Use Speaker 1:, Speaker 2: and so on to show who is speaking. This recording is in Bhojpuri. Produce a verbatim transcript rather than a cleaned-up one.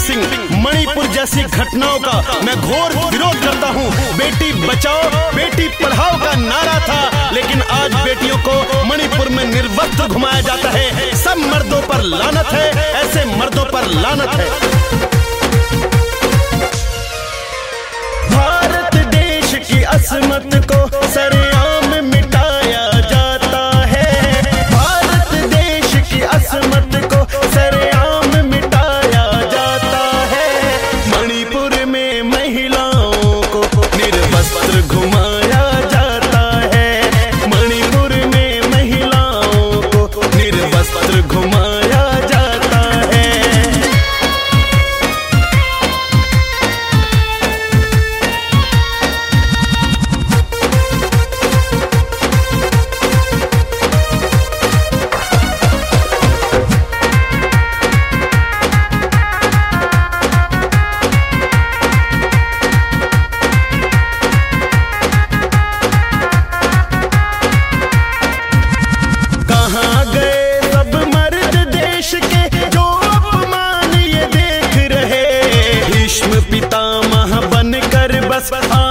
Speaker 1: सिंह, मणिपुर जैसी घटनाओं का मैं घोर विरोध करता हूँ। बेटी बचाओ बेटी पढ़ाओ का नारा था, लेकिन आज बेटियों को मणिपुर में निर्वस्त्र घुमाया जाता है। सब मर्दों पर लानत है, ऐसे मर्दों पर लानत है। भारत देश की असमत को सरेआम मिटाया जाता है। भारत देश की असमत को सरेआम मिटाया जाता है। मणिपुर में महिलाओं को निर्वस्त्र घुमाया जाता है। मणिपुर में महिलाओं को निर्वस्त्र घुमाया जाता है। कहाँ गए सब मर्द देश के जो अपमान ये देख रहे। भीष्म पितामह बनकर बस